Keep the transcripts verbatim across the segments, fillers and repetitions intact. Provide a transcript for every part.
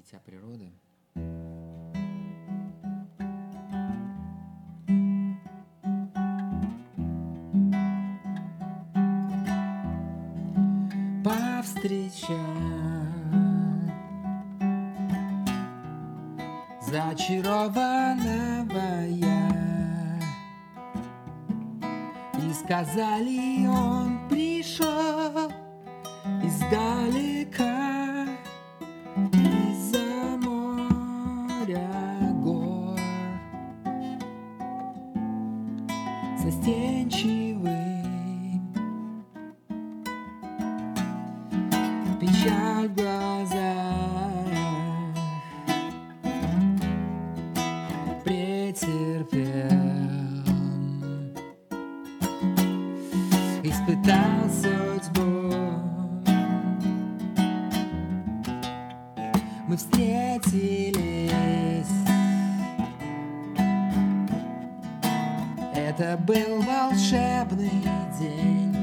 дитя природы. Повстречать зачарованного я, и сказали, он пришел издалека, из-за моря гор, застенчивый, печаль в глазах, претерпел, испытал судьбу. Мы встретились, это был волшебный день,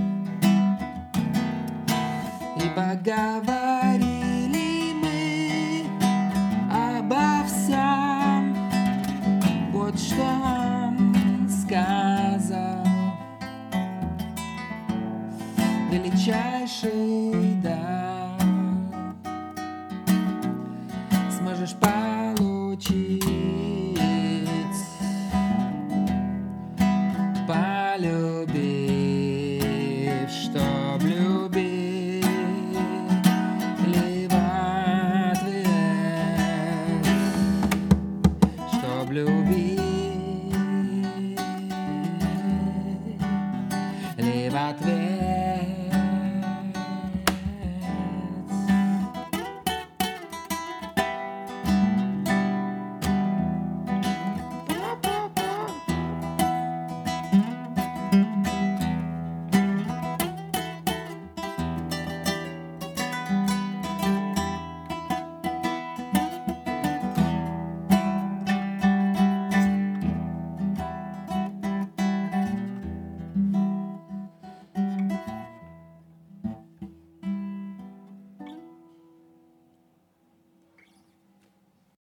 и поговорили мы обо всем. Вот что он сказал: величайший дар сможешь получить